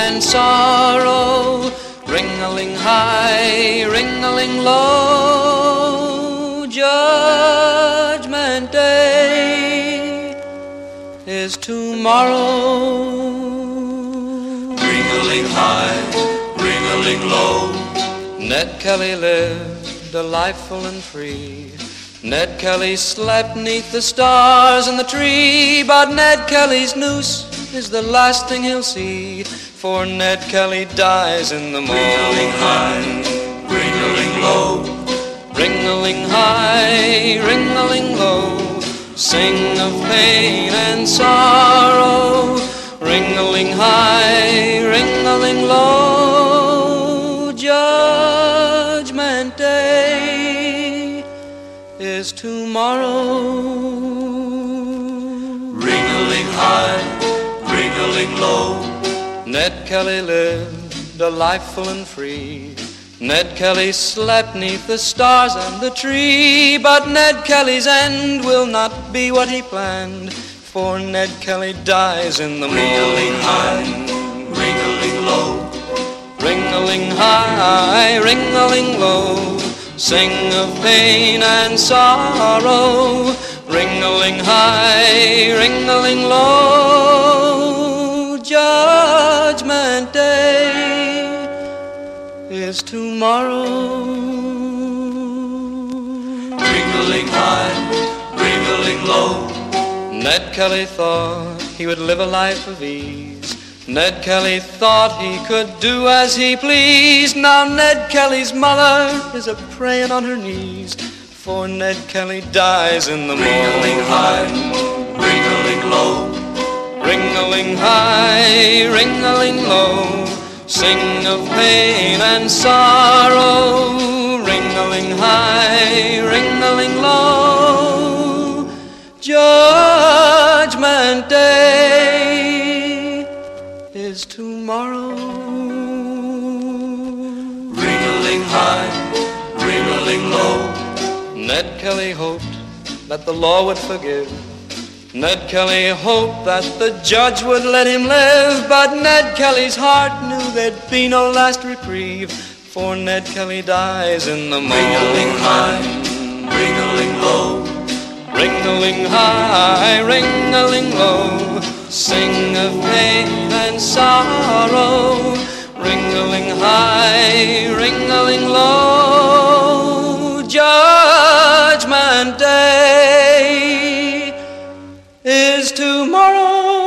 and sorrow. Ring-a-ling high, ring-a-ling low. Judgment Day is tomorrow. Ring-a-ling high, ring-a-ling low. Ned Kelly lived a life full and free. Ned Kelly slept 'neath the stars in the tree. But Ned Kelly's noose is the last thing he'll see, for Ned Kelly dies in the morning. Ring-a-ling high, ring-a-ling low. Ring-a-ling high, ring-a-ling low. Sing of pain and sorrow. Ring-a-ling high, ring-a-ling low. Judgment Day is tomorrow. Ring-a-ling high, ring-a-ling low. Ned Kelly lived a life full and free. Ned Kelly slept 'neath the stars and the tree. But Ned Kelly's end will not be what he planned, for Ned Kelly dies in the morning. Ring-a-ling high, ring-a-ling low. Ring-a-ling high, ring-a-ling low. Sing of pain and sorrow. Ring-a-ling high, ring-a-ling low. Judgment Day is tomorrow. Ring-a-ling high, ring-a-ling low. Ned Kelly thought he would live a life of ease. Ned Kelly thought he could do as he pleased. Now Ned Kelly's mother is a-praying on her knees, for Ned Kelly dies in the morning. Ring-a-ling high, ring-a-ling low. Ring-a-ling high, ring-a-ling low. Sing of pain and sorrow. Ring-a-ling high, ring-a-ling low. Judgment Day is tomorrow. Ring-a-ling high, ring-a-ling low. Ned Kelly hoped that the law would forgive. Ned Kelly hoped that the judge would let him live. But Ned Kelly's heart knew there'd be no last reprieve, for Ned Kelly dies in the morning. Ring-a-ling high, ring-a-ling low. Ring-a-ling high, ring-a-ling low. Sing of pain and sorrow. Ring-a-ling high, ring-a-ling low. Judgment Day is tomorrow.